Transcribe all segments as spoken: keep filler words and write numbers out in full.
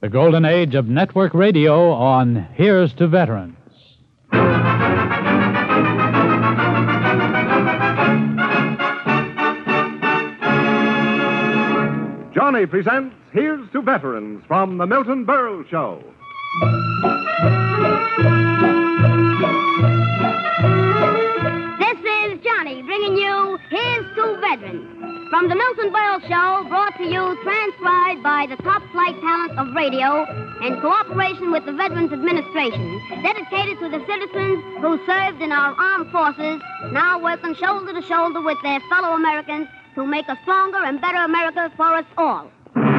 The golden age of network radio on Here's to Veterans. Johnny presents Here's to Veterans from the Milton Berle Show. This is Johnny bringing you Here's to Veterans from the Milton Berle Show, brought to you, transcribed by the top flight talent of radio in cooperation with the Veterans Administration, dedicated to the citizens who served in our armed forces, now working shoulder to shoulder with their fellow Americans to make a stronger and better America for us all.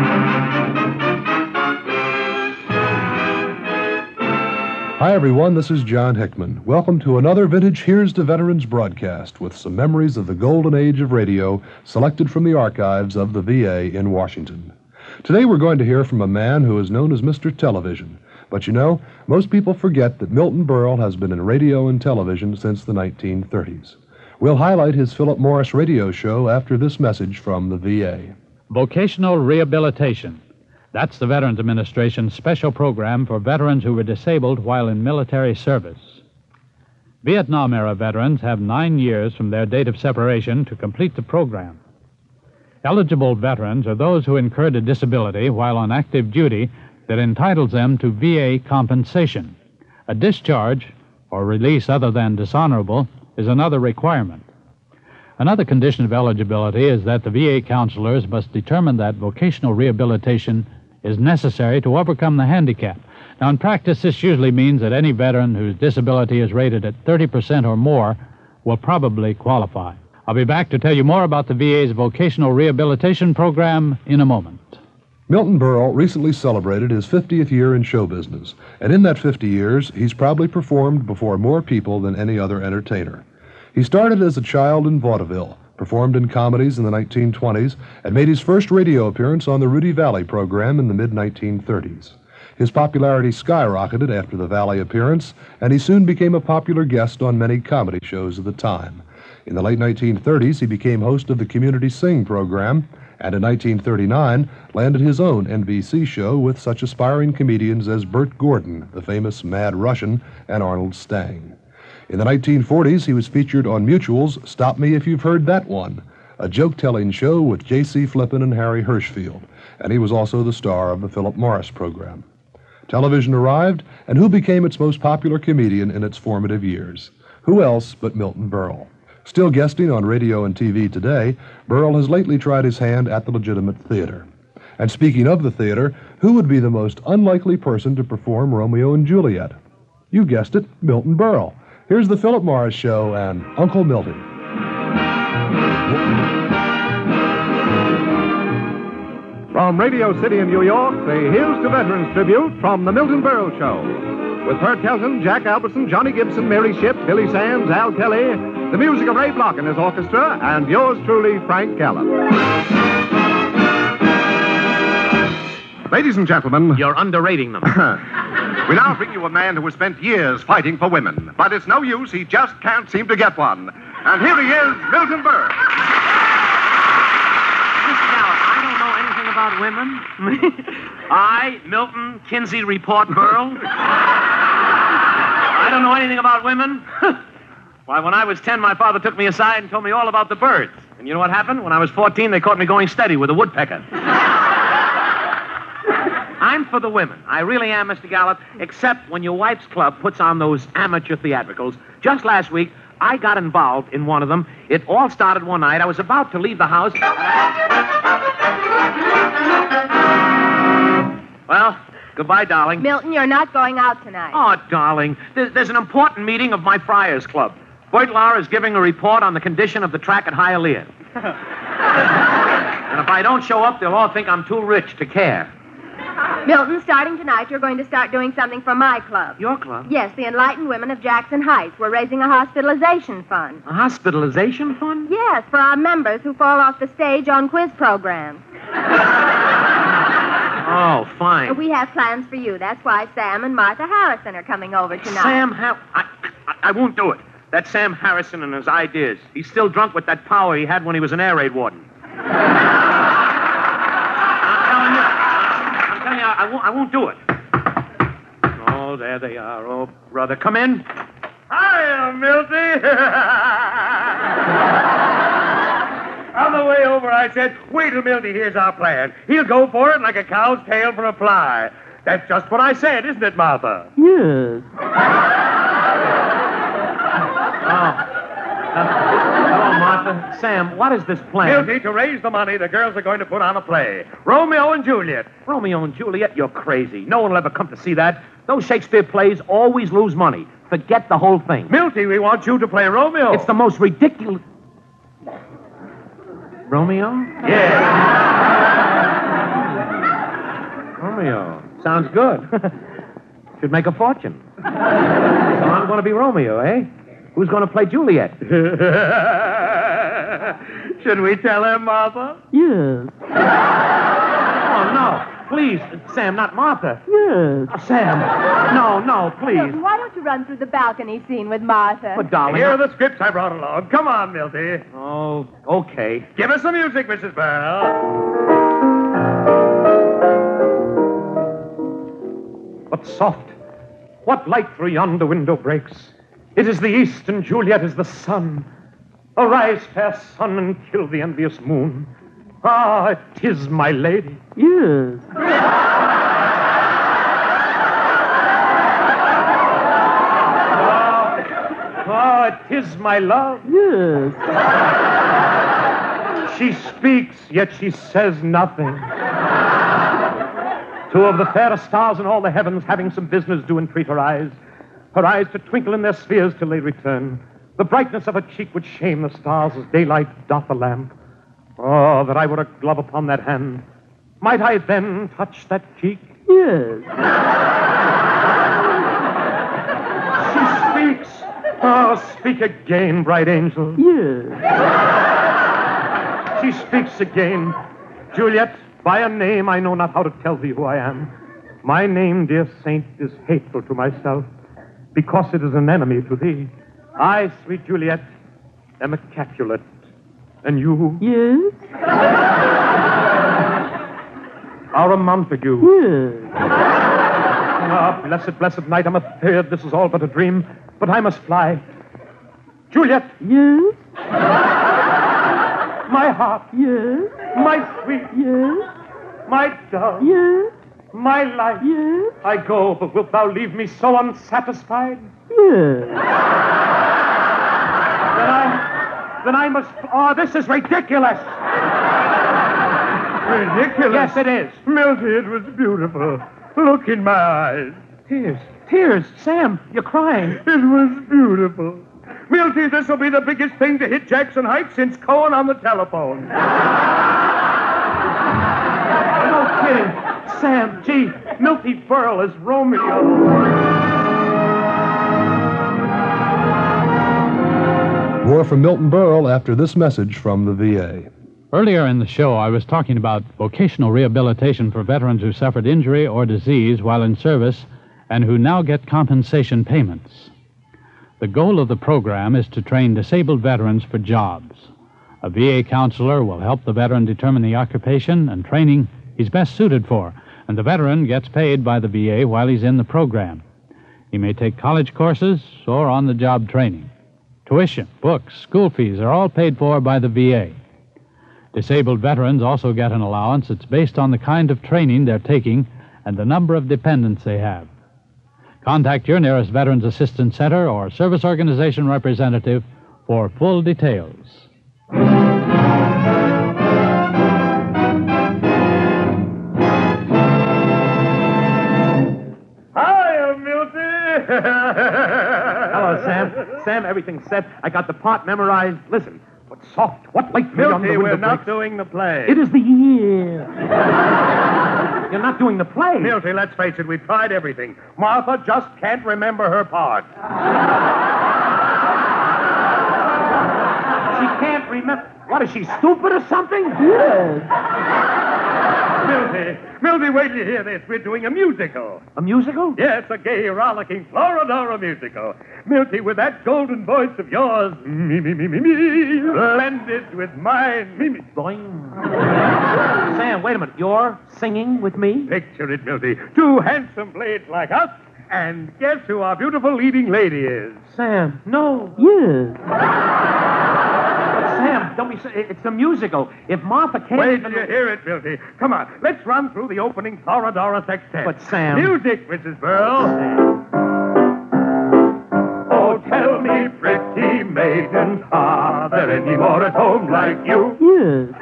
Hi, everyone. This is John Hickman. Welcome to another vintage Here's to Veterans broadcast with some memories of the golden age of radio selected from the archives of the V A in Washington. Today we're going to hear from a man who is known as Mister Television. But you know, most people forget that Milton Berle has been in radio and television since the nineteen thirties. We'll highlight his Philip Morris radio show after this message from the V A. Vocational Rehabilitation. That's the Veterans Administration's special program for veterans who were disabled while in military service. Vietnam-era veterans have nine years from their date of separation to complete the program. Eligible veterans are those who incurred a disability while on active duty that entitles them to V A compensation. A discharge or release other than dishonorable is another requirement. Another condition of eligibility is that the V A counselors must determine that vocational rehabilitation is necessary to overcome the handicap. Now, in practice, this usually means that any veteran whose disability is rated at thirty percent or more will probably qualify. I'll be back to tell you more about the V A's vocational rehabilitation program in a moment. Milton Berle recently celebrated his fiftieth year in show business, and in that fifty years, he's probably performed before more people than any other entertainer. He started as a child in vaudeville, performed in comedies in the nineteen twenties, and made his first radio appearance on the Rudy Valley program in the mid nineteen thirties. His popularity skyrocketed after the Valley appearance, and he soon became a popular guest on many comedy shows of the time. In the late nineteen thirties, he became host of the Community Sing program, and in nineteen thirty-nine landed his own N B C show with such aspiring comedians as Bert Gordon, the famous Mad Russian, and Arnold Stang. In the nineteen forties, he was featured on Mutual's Stop Me If You've Heard That One, a joke-telling show with J C Flippin and Harry Hirschfield, and he was also the star of the Philip Morris program. Television arrived, and who became its most popular comedian in its formative years? Who else but Milton Berle? Still guesting on radio and T V today, Berle has lately tried his hand at the legitimate theater. And speaking of the theater, who would be the most unlikely person to perform Romeo and Juliet? You guessed it, Milton Berle. Here's the Philip Morris Show and Uncle Milty. From Radio City in New York, the Here's to Veterans tribute from the Milton Berle Show. With Bert Kelton, Jack Albertson, Johnny Gibson, Mary Shipp, Billy Sands, Al Kelly, the music of Ray Block and his orchestra, and yours truly, Frank Gallup. Ladies and gentlemen... You're underrating them. We now bring you a man who has spent years fighting for women, but it's no use, he just can't seem to get one. And here he is, Milton Berle. Mister Gallup, I don't know anything about women. I, Milton Kinsey Report Berle. I don't know anything about women. Why, when I was ten, my father took me aside and told me all about the birds. And you know what happened? When I was fourteen, they caught me going steady with a woodpecker. I'm for the women. I really am, Mister Gallup, except when your wife's club puts on those amateur theatricals. Just last week, I got involved in one of them. It all started one night. I was about to leave the house. Well, goodbye, darling. Milton, you're not going out tonight. Oh, darling, there's, there's an important meeting of my Friars Club. Bert Lahr is giving a report on the condition of the track at Hialeah. And if I don't show up, they'll all think I'm too rich to care. Milton, starting tonight, you're going to start doing something for my club. Your club? Yes, the Enlightened Women of Jackson Heights. We're raising a hospitalization fund. A hospitalization fund? Yes, for our members who fall off the stage on quiz programs. Oh, fine. We have plans for you. That's why Sam and Martha Harrison are coming over tonight. Sam Har... I, I, I won't do it. That's Sam Harrison and his ideas. He's still drunk with that power he had when he was an air raid warden. I'm telling you, I, I, won't, I won't do it. Oh, there they are. Oh, brother, come in. Hiya, Milty. On the way over, I said, wait till Milty hears our plan. He'll go for it like a cow's tail for a fly. That's just what I said, isn't it, Martha? Yes. Oh. Uh, hello, Martha. Sam, what is this plan? Milty, to raise the money, the girls are going to put on a play. Romeo and Juliet. Romeo and Juliet? You're crazy. No one will ever come to see that. Those Shakespeare plays always lose money. Forget the whole thing. Milty, we want you to play Romeo. It's the most ridiculous... Romeo? Yeah. Romeo. Sounds good. Should make a fortune. So I'm going to be Romeo, eh? Who's going to play Juliet? Should we tell her, Martha? Yes. Oh, no. Please, Sam, not Martha. Yes. Oh, Sam. No, no, please. Milton, why don't you run through the balcony scene with Martha? But, darling... Here are the scripts I brought along. Come on, Milty. Oh, okay. Give us some music, Missus Burl. But soft, what light through yonder window breaks? It is the east, and Juliet is the sun. Arise, fair sun, and kill the envious moon. Ah, 'tis my lady. Yes. Ah, 'tis my love. Yes. She speaks, yet she says nothing. Two of the fairest stars in all the heavens, having some business, do entreat her eyes. Her eyes to twinkle in their spheres till they return. The brightness of her cheek would shame the stars as daylight doth a lamp. Oh, that I were a glove upon that hand. Might I then touch that cheek? Yes. She speaks. Oh, speak again, bright angel. Yes. She speaks again. Juliet, by a name I know not how to tell thee who I am. My name, dear saint, is hateful to myself, because it is an enemy to thee. I, sweet Juliet, am a Capulet. And you Yes. are a Montague. Yes. Ah, blessed, blessed night, I'm afeard this is all but a dream, but I must fly. Juliet, Yes. my heart, Yes. my sweet, Yes. my dove, Yes. my life. Yes. I go, but wilt thou leave me so unsatisfied? Yes. Then I, then I must, oh, this is ridiculous. Ridiculous? Yes, it is. Milty, it was beautiful. Look in my eyes. Tears, tears. Sam, you're crying. It was beautiful. Milty, this will be the biggest thing to hit Jackson Heights since Cohen on the telephone. No kidding. Sam, gee, Milty Burl is Romeo. More from Milton Berle after this message from the V A. Earlier in the show, I was talking about vocational rehabilitation for veterans who suffered injury or disease while in service and who now get compensation payments. The goal of the program is to train disabled veterans for jobs. A V A counselor will help the veteran determine the occupation and training he's best suited for, and the veteran gets paid by the V A while he's in the program. He may take college courses or on-the-job training. Tuition, books, school fees are all paid for by the V A. Disabled veterans also get an allowance that's based on the kind of training they're taking and the number of dependents they have. Contact your nearest Veterans Assistance Center or service organization representative for full details. Hiya, Milty. Hello, Sam. Sam, everything's set. I got the part memorized. Listen, what's soft? What light beyond the Milty, window we're not breaks? doing the play. It is the year. You're not doing the play. Milty, let's face it, we've tried everything. Martha just can't remember her part. She can't remember. What, is she stupid or something? Yes. Milty, Milty, wait till you hear this. We're doing a musical. A musical? Yes, a gay, rollicking Florodora musical. Milty, with that golden voice of yours, me, me, me, me, me, blended with mine, me, me. Boing. Sam, wait a minute. You're singing with me? Picture it, Milty. Two handsome blades like us, and guess who our beautiful leading lady is? Sam, no. Yes. But Sam, don't be... so- It's a musical. If Martha can't... Wait even- till you hear it, Milty. Come on, let's run through the opening Florodora sextet. But, Sam- Music, Missus Burl. Oh, tell me, pretty maiden, are there any more at home like you? Yes.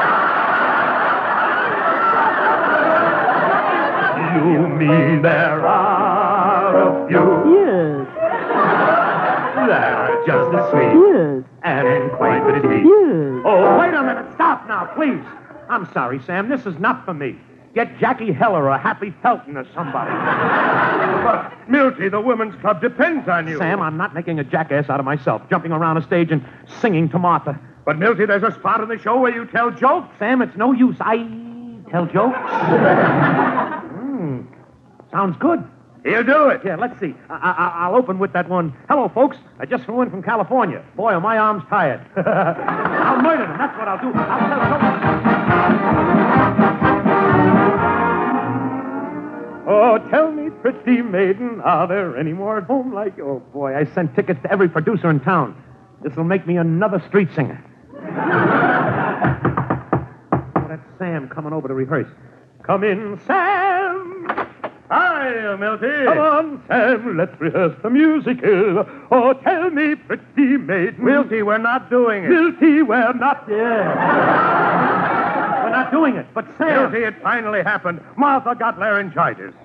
You mean there are a few Yes. that are just as sweet Yes. and quite pretty? Yes. Oh, wait a minute. Stop now, please. I'm sorry, Sam. This is not for me. Get Jackie Heller or Happy Felton or somebody. But, Milty, the Women's Club depends on you. Sam, I'm not making a jackass out of myself, jumping around a stage and singing to Martha. But, Milty, there's a spot in the show where you tell jokes. Sam, it's no use. I tell jokes. Hmm. Sounds good. He'll do it. Yeah, let's see. I- I- I'll open with that one. Hello, folks. I just flew in from California. Boy, are my arms tired. I'll murder them. That's what I'll do. I'll tell jokes. Oh, tell me, pretty maiden, are there any more at home like you? Oh, boy, I sent tickets to every producer in town. This'll make me another street singer. Oh, that's Sam coming over to rehearse. Come in, Sam. Hi, Milty. Come on, Sam, let's rehearse the musical. Oh, tell me, pretty maiden. Milty, we're not doing it. Milty, we're not there. We're not doing it, but Sam... Milty, it finally happened. Martha got laryngitis.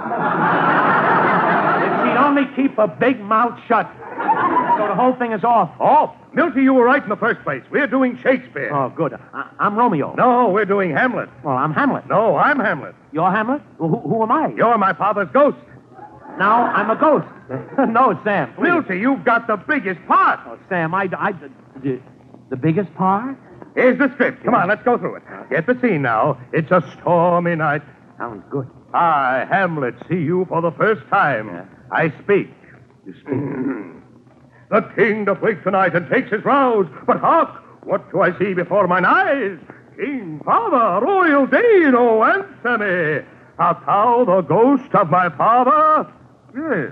If she'd only keep a big mouth shut. So the whole thing is off. Oh, Milty, you were right in the first place. We're doing Shakespeare. Oh, good. I- I'm Romeo. No, we're doing Hamlet. Well, I'm Hamlet. No, I'm Hamlet. You're Hamlet? Well, who, who am I? You're my father's ghost. Now I'm a ghost. No, Sam. Please. Milty, you've got the biggest part. Oh, Sam, I... I the, the biggest part? Here's the script. Come on, let's go through it. Get the scene now. It's a stormy night. Sounds good. I, Hamlet, see you for the first time. Yeah. I speak. You speak. The king doth wake tonight and takes his rouse. But hark, what do I see before mine eyes? King, father, royal Dane, oh, answer me. Art thou the ghost of my father? Yes.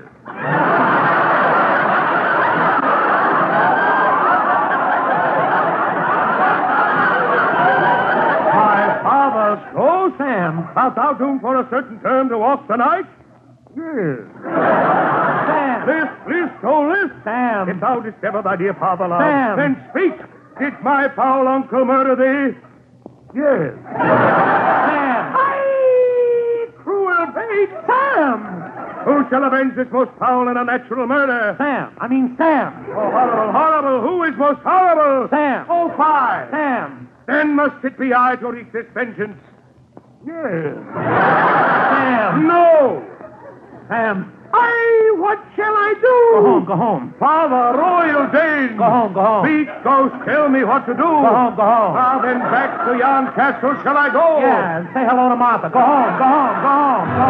My father's ghost? Sam. Art thou doomed for a certain term to walk the night? Yes. Sam. List, list, oh, list. Sam. If thou didst ever thy dear father love, Sam. then speak. Did my foul uncle murder thee? Yes. Sam. Aye, cruel fate. Sam. Who shall avenge this most foul and unnatural murder? Sam. I mean Sam. Oh, horrible, horrible. Who is most horrible? Sam. Oh, fie. Sam. Then must it be I to wreak this vengeance? Yes. Sam. No. Sam. Aye, what shall I do? Go home, go home. Father, royal Dane. Go home, go home. Speak, ghost, tell me what to do. Go home, go home. Now then, back to yon castle shall I go? Yeah, and say hello to Martha. Go home, go home, go home, go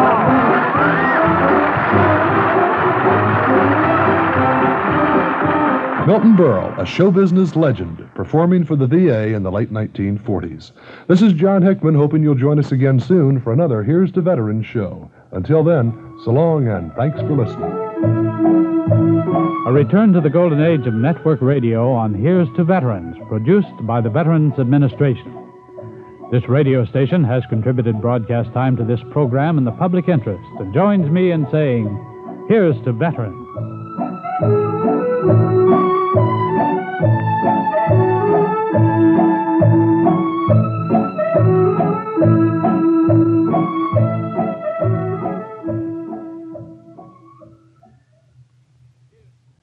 home. Milton Berle, a show business legend, performing for the V A in the late nineteen forties. This is John Hickman, hoping you'll join us again soon for another Here's to Veterans show. Until then, so long and thanks for listening. A return to the golden age of network radio on Here's to Veterans, produced by the Veterans Administration. This radio station has contributed broadcast time to this program in the public interest and joins me in saying, Here's to Veterans.